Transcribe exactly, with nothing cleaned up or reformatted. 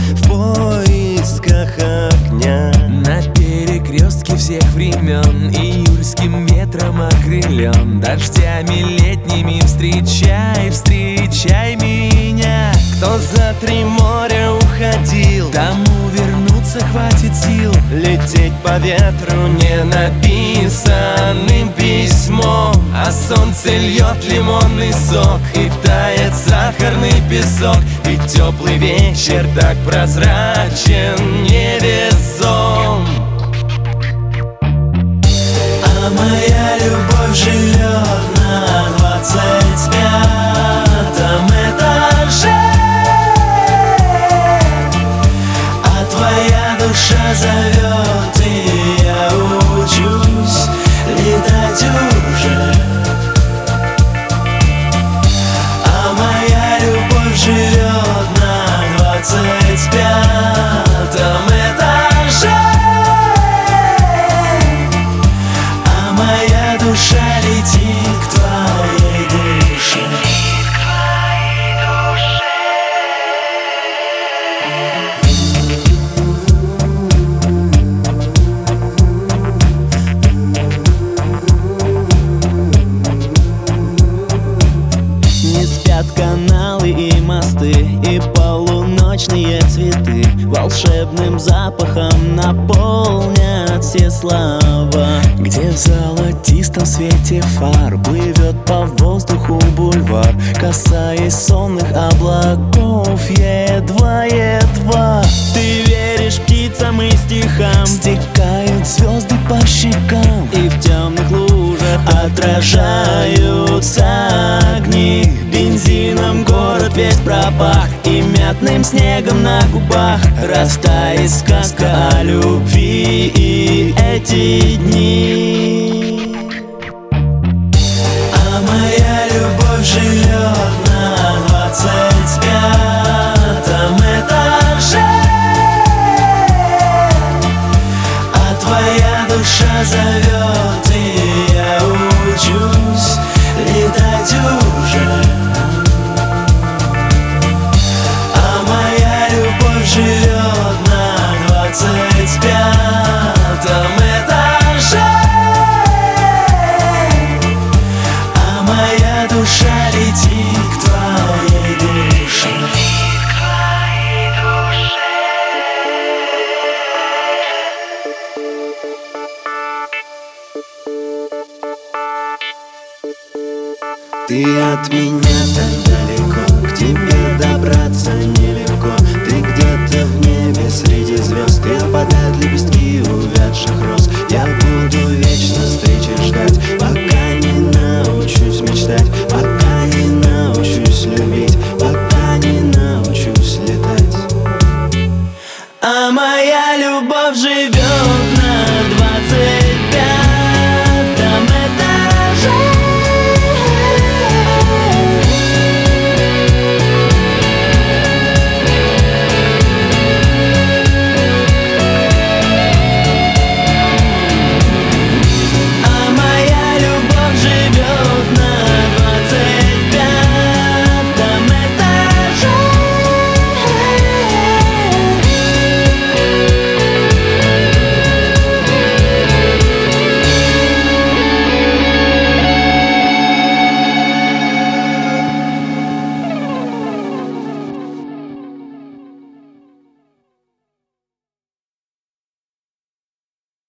в поисках огня. На перекрестке всех времен, июльским ветром окрылен, дождями летними встречай, встречай меня. Кто за три моря уходил, тому вернуться хватит сил. лететь по ветру не написанным письмом, а солнце льет лимонный сок и тает сахарный песок. И теплый вечер так прозрачен, невесом. А моя любовь живет на двадцать пятом этаже, а твоя душа зовет, и я учусь летать уже. А моя любовь живет на двадцать пятом этаже, а моя душа летит к твоей душе. Не спят каналы и мосты, и полуночные цветы волшебным запахом наполнят все слова. Где в золотистом свете фар плывет по воздуху бульвар, касаясь сонных облаков едва-едва. Ты веришь птицам и стихам, стекают звезды по щекам, и в темных лужах отражаются огни. Бензином город весь пропах, и мятным снегом на губах растает сказка о любви и эти дни. А моя любовь живет на двадцать пятом этаже, а твоя душа зовет, и я учусь летать уже. А моя любовь живет на двадцать пятом этаже, а моя душа летит к твоей душе. Ты от меня так далеко, к тебе добраться нелегко. Ты где-то в небе среди звезд, я подать лепестки увядших роз. Я буду вечно встречи ждать, пока не научусь мечтать, пока не научусь любить, пока не научусь летать. А моя